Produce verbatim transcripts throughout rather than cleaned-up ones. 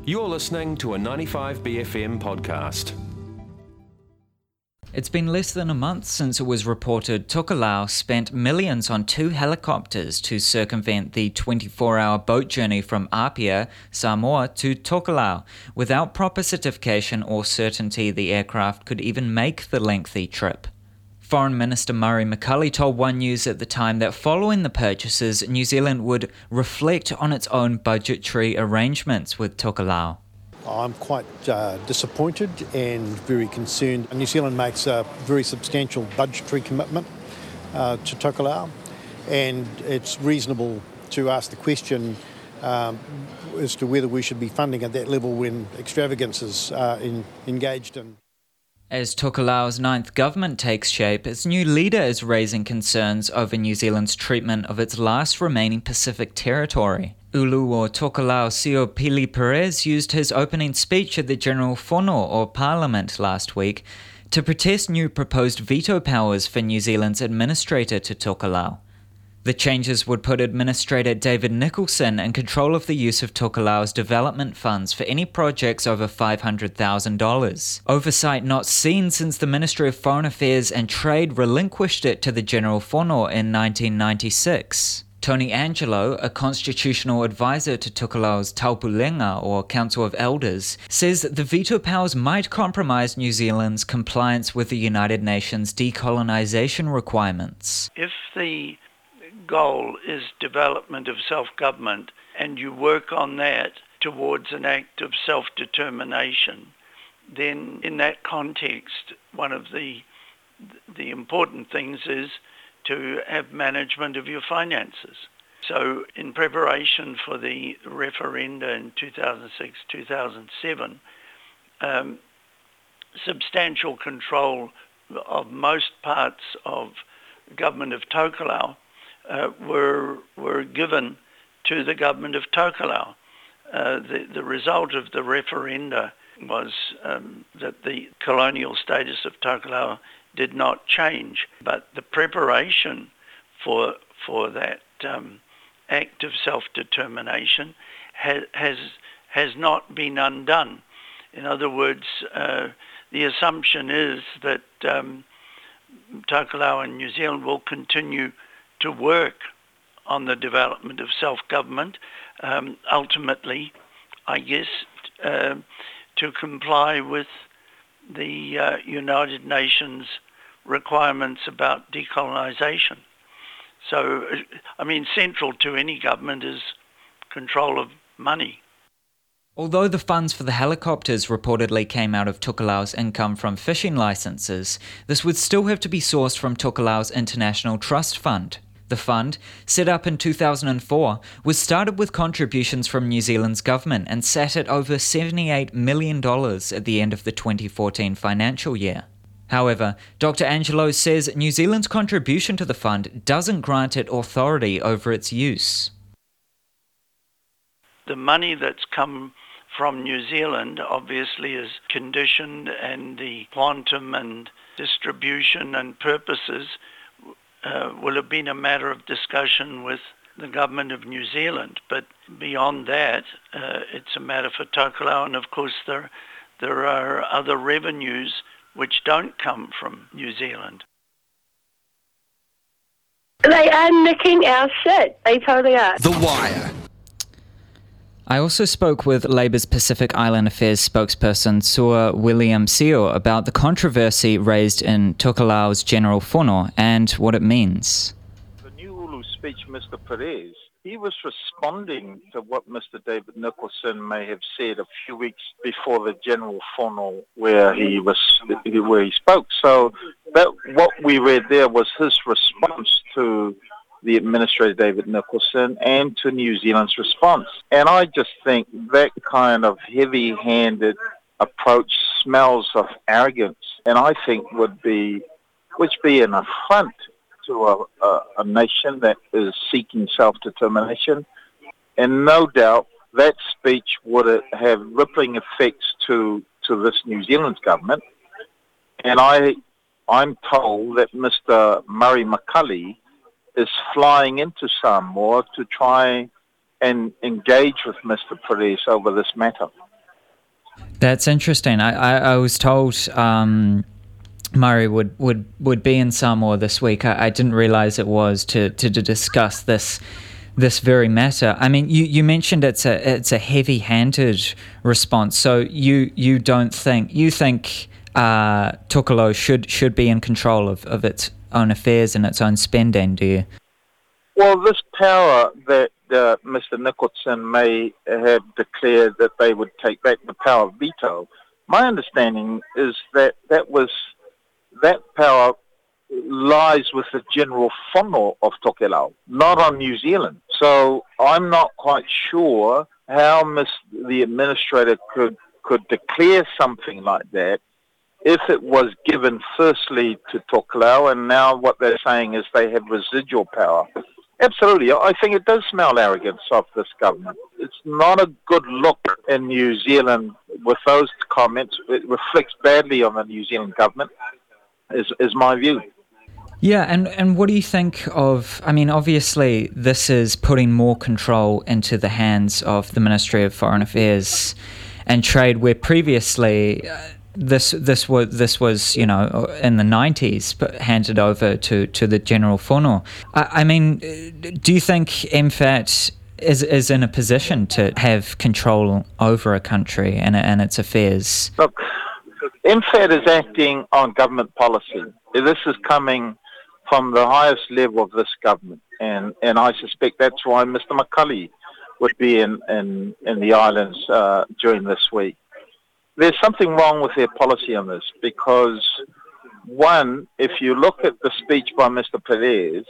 You're listening to a ninety-five B F M podcast. It's been less than a month since it was reported Tokelau spent millions on two helicopters to circumvent the twenty-four hour boat journey from Apia, Samoa to Tokelau, without proper certification or certainty the aircraft could even make the lengthy trip. Foreign Minister Murray McCully told One News at the time that following the purchases, New Zealand would reflect on its own budgetary arrangements with Tokelau. I'm quite uh, disappointed and very concerned. New Zealand makes a very substantial budgetary commitment uh, to Tokelau, and it's reasonable to ask the question um, as to whether we should be funding at that level when extravagances are in, engaged in. As Tokelau's ninth government takes shape, its new leader is raising concerns over New Zealand's treatment of its last remaining Pacific territory. Ulu o Tokelau Sio Pili Perez used his opening speech at the General Fono, or Parliament, last week to protest new proposed veto powers for New Zealand's administrator to Tokelau. The changes would put Administrator David Nicholson in control of the use of Tokelau's development funds for any projects over five hundred thousand dollars. Oversight not seen since the Ministry of Foreign Affairs and Trade relinquished it to the General Fono in nineteen ninety-six. Tony Angelo, a constitutional advisor to Tokelau's Taupulenga, or Council of Elders, says that the veto powers might compromise New Zealand's compliance with the United Nations decolonisation requirements. If the goal is development of self-government and you work on that towards an act of self-determination, then in that context, one of the the important things is to have management of your finances. So in preparation for the referenda in two thousand six, two thousand seven, um, substantial control of most parts of the government of Tokelau Uh, were were given to the government of Tokelau. Uh, the, the result of the referenda was um, that the colonial status of Tokelau did not change, but the preparation for for that um, act of self-determination has has has not been undone. In other words, uh, the assumption is that um, Tokelau and New Zealand will continue to work on the development of self-government, um, ultimately, I guess, uh, to comply with the uh, United Nations requirements about decolonisation. So, I mean, central to any government is control of money. Although the funds for the helicopters reportedly came out of Tokelau's income from fishing licences, this would still have to be sourced from Tokelau's International Trust Fund. The fund, set up in two thousand four, was started with contributions from New Zealand's government and sat at over seventy-eight million dollars at the end of the twenty fourteen financial year. However, Doctor Angelo says New Zealand's contribution to the fund doesn't grant it authority over its use. The money that's come from New Zealand obviously is conditioned, and the quantum and distribution and purposes Uh, will have been a matter of discussion with the government of New Zealand, but beyond that, uh, it's a matter for Tokelau, and of course there there are other revenues which don't come from New Zealand. They are nicking our shit. They totally are. The Wire. I also spoke with Labour's Pacific Island Affairs spokesperson Sua William Seo about the controversy raised in Tokelau's General Fono and what it means. The new Ulu speech, Mister Perez, he was responding to what Mister David Nicholson may have said a few weeks before the General Fono, where he was where he spoke. So that what we read there was his response to the Administrator David Nicholson and to New Zealand's response. And I just think that kind of heavy-handed approach smells of arrogance, and I think would be would be an affront to a, a, a nation that is seeking self-determination. And no doubt that speech would have rippling effects to, to this New Zealand's government. And I, I'm told that Mister Murray McCully is flying into Samoa to try and engage with Mister Perez over this matter. That's interesting. I, I, I was told um, Murray would, would, would be in Samoa this week. I, I didn't realise it was to, to, to discuss this this very matter. I mean, you, you mentioned it's a it's a heavy-handed response. So you you don't think you think uh, Tokelau should should be in control of, of its own affairs and its own spending, do you? Well, this power that uh, Mister Nicholson may have declared that they would take back, the power of veto, my understanding is that that was that power lies with the general whānau of Tokelau, not on New Zealand. So I'm not quite sure how Miss the administrator could could declare something like that if it was given firstly to Tokelau, and now what they're saying is they have residual power. Absolutely. I think it does smell arrogance of this government. It's not a good look in New Zealand with those comments. It reflects badly on the New Zealand government, is, is my view. Yeah, and, and what do you think of, I mean, obviously this is putting more control into the hands of the Ministry of Foreign Affairs and Trade, where previously uh, this this was, this was, you know, in the nineties, but handed over to, to the General Whānau. I, I mean, do you think M F A T is is in a position to have control over a country and, and its affairs? Look, M F A T is acting on government policy. This is coming from the highest level of this government, and, and I suspect that's why Mister McCulley would be in, in, in the islands uh, during this week. There's something wrong with their policy on this, because, one, if you look at the speech by Mister Perez,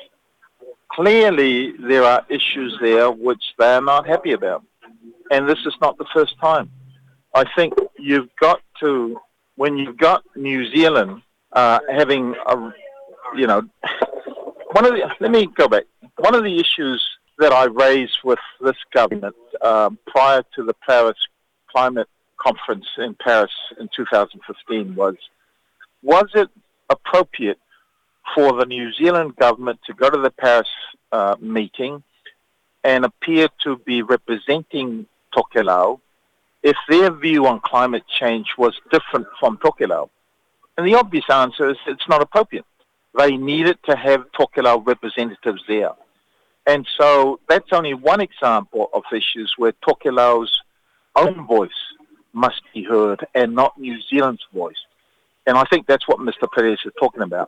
clearly there are issues there which they are not happy about, and this is not the first time. I think you've got to, when you've got New Zealand uh, having a You know, one of the, let me go back. One of the issues that I raised with this government um, prior to the Paris Climate Conference in Paris in two thousand fifteen was, was it appropriate for the New Zealand government to go to the Paris uh, meeting and appear to be representing Tokelau if their view on climate change was different from Tokelau? And the obvious answer is it's not appropriate. They needed to have Tokelau representatives there. And so that's only one example of issues where Tokelau's own voice must be heard and not New Zealand's voice. And I think that's what Mister Perez is talking about.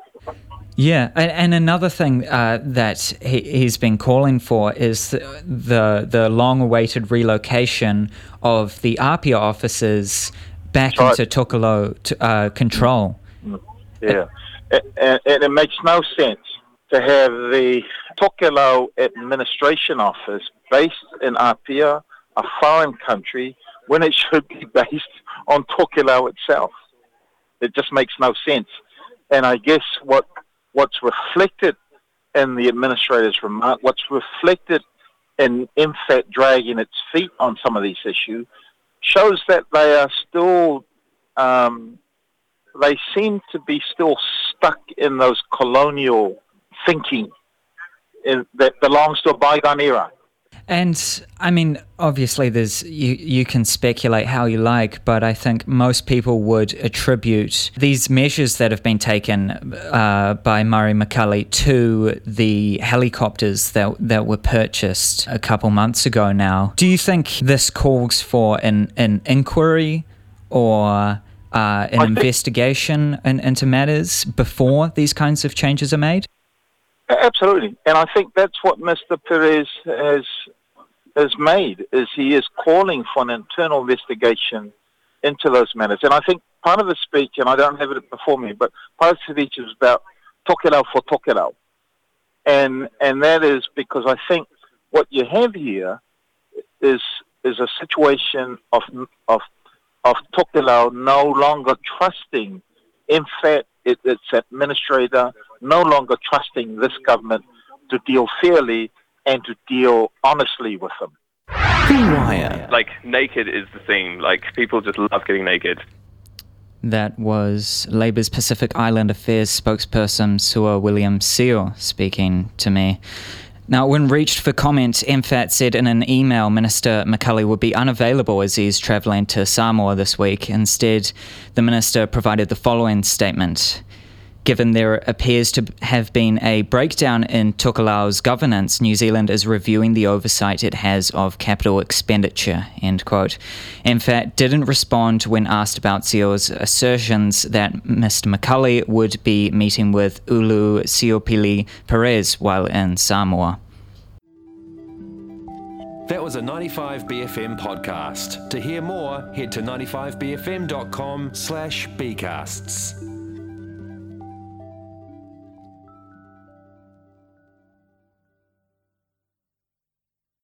Yeah, and, and another thing uh, that he, he's been calling for is the the, the long-awaited relocation of the APIA offices back That's into right. Tokelau uh, control. Yeah. And it makes no sense to have the Tokelau administration office based in Apia, a foreign country, when it should be based on Tokelau itself. It just makes no sense. And I guess what what's reflected in the administrator's remark, what's reflected in M F A T dragging its feet on some of these issues, shows that they are still... Um, they seem to be still stuck in those colonial thinking in, that belongs to a bygone era. And I mean, obviously, there's you. You can speculate how you like, but I think most people would attribute these measures that have been taken uh, by Murray McCulley to the helicopters that that were purchased a couple months ago. Now, do you think this calls for an an inquiry or uh, an I investigation in, into matters before these kinds of changes are made? Absolutely, and I think that's what Mister Perez has has made, is he is calling for an internal investigation into those matters. And I think part of the speech, and I don't have it before me, but part of the speech is about Tokelau for Tokelau. And and that is because I think what you have here is is a situation of of of Tokelau no longer trusting, in fact, it, its administrator, no longer trusting this government to deal fairly and to deal honestly with them. Like, naked is the theme. Like, people just love getting naked. That was Labour's Pacific Island Affairs spokesperson Sua Williams-Sio speaking to me. Now, when reached for comment, M FAT said in an email Minister McCulley would be unavailable as he's travelling to Samoa this week. Instead, the Minister provided the following statement. Given there appears to have been a breakdown in Tokelau's governance, New Zealand is reviewing the oversight it has of capital expenditure, end quote. M FAT didn't respond when asked about Sio's assertions that Mister McCulley would be meeting with Ulu Siopili Perez while in Samoa. That was a ninety-five B F M podcast. To hear more, head to ninety-five b f m dot com slash bcasts.